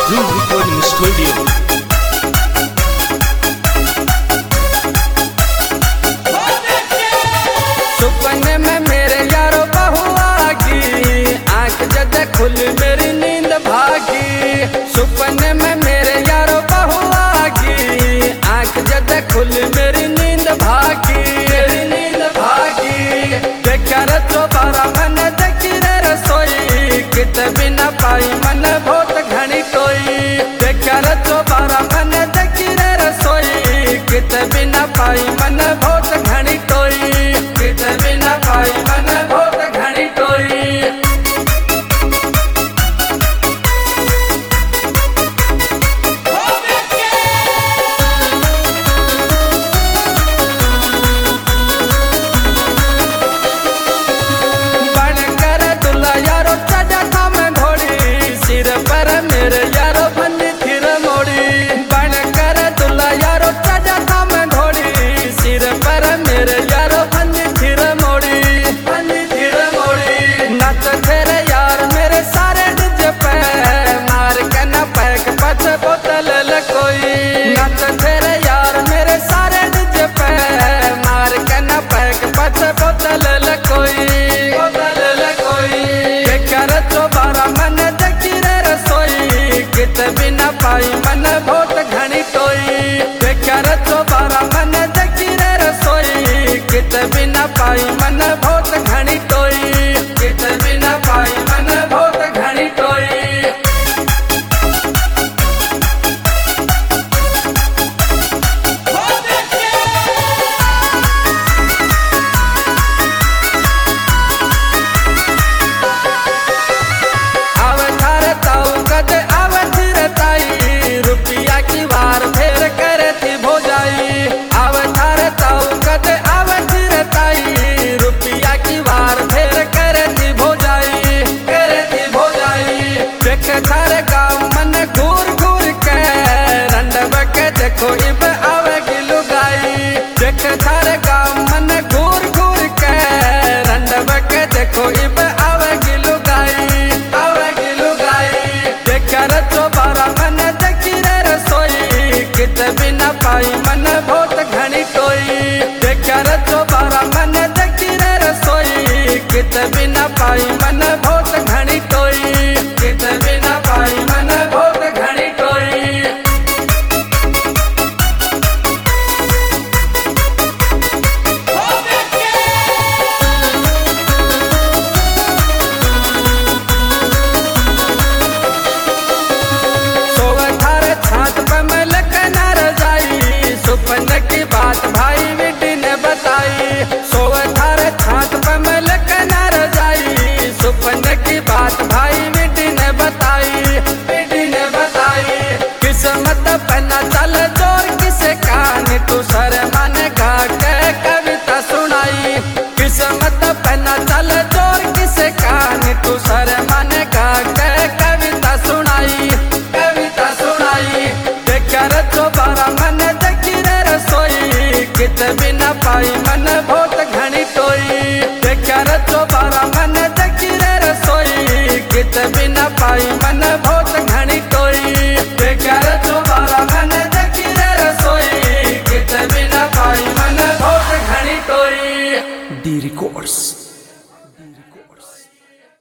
Dream Recording Studio. सपने में मेरे यारो बहू आगी, आंख जद खुल मेरी नींद भागी। सपने में मेरे यारो बहू आगी, आंख जद खुल मेरी नींद भागी। मेरी नींद भागी बेकार तो बारा मन देखी रे रसोई, कित बिना पाई मन बहुत घनी टोई। बेकार तो बारा मन देखी रे रसोई, कित बिना पाई मन बहुत घनी टोई। कित बिना पाई मन बहुत घनी टोई। बनकर दुल्हा यारो चढ़ा था मैं घोड़ी, सिर पर मेरे यारो बंदी थिर मोड़ी। बनकर दुल्हा यारो चढ़ा था मैं घोड़ी, सिर पर मेरे यारो बंदी थिर मोड़ी। बंदी थिर मोड़ी नच तेरे यार मेरे सारे डिज पे, मार के न पैक पच बोतल ले कोई। नच तेरे यार मेरे सारे डिज पे, मार के न पैक पच बोतल ले कोई। बोतल ले कोई बेकार तो बारा मन देखी रे रसोई, कित बिना पाई मन बहुत घनी टोई। बेकार तो बारा मन देखी रे रसोई, कित बिना पाई मन बहुत घनी टोई। कित बिना पाई मन बहुत घनी टोई। अवतार ताऊ कद अवधिर ताई, रुपया की वार फेर करे थी भोजाई। अवतार ताऊ कद अवधिर ताई, रुपया की वार फेर करे थी भोजाई। करे थी भोजाई देख थारे गाँव मन घूर घूर के, रंडब के देखो इब आवेगी लुगाई। देख थारे गाँव मन घूर घूर के, रंडब के देखो इब आवेगी लुगाई। आवेगी लुगाई बेकार तो बारा मन देखी रे रसोई, कित बिना पाई मन बहुत घनी टोई। बेकार तो बारा मन देखी रे रसोई, कित बिना पाई मन बहुत घनी टोई। कित बिना पाई मन बहुत घनी टोई। सोवा थारे छात पे मैं लेकर न जाई, सपने की बात भाई बेटी ने बताई। सोवा थारे छात पे मैं लेकर न जाई, सपने की बात भाई बेटी ने बताई। बेटी ने बताई किस्मत पे न चल जोर किसे कान, तू सर मन गा के कविता सुनाई। किस्मत पे न चल जोर किसे कान, तू सर मन गा के कविता सुनाई। कविता सुनाई बेकार तो बारा मन देखी रे रसोई, कित बिना पाई मन बहुत घनी टोई। बेकार तो बारा मन देखी रे रसोई, कित बिना पाई मन बहुत घनी टोई। बेकार तो बारा मन देखी रे रसोई, कित बिना पाई मन बहुत घनी टोई। D Records.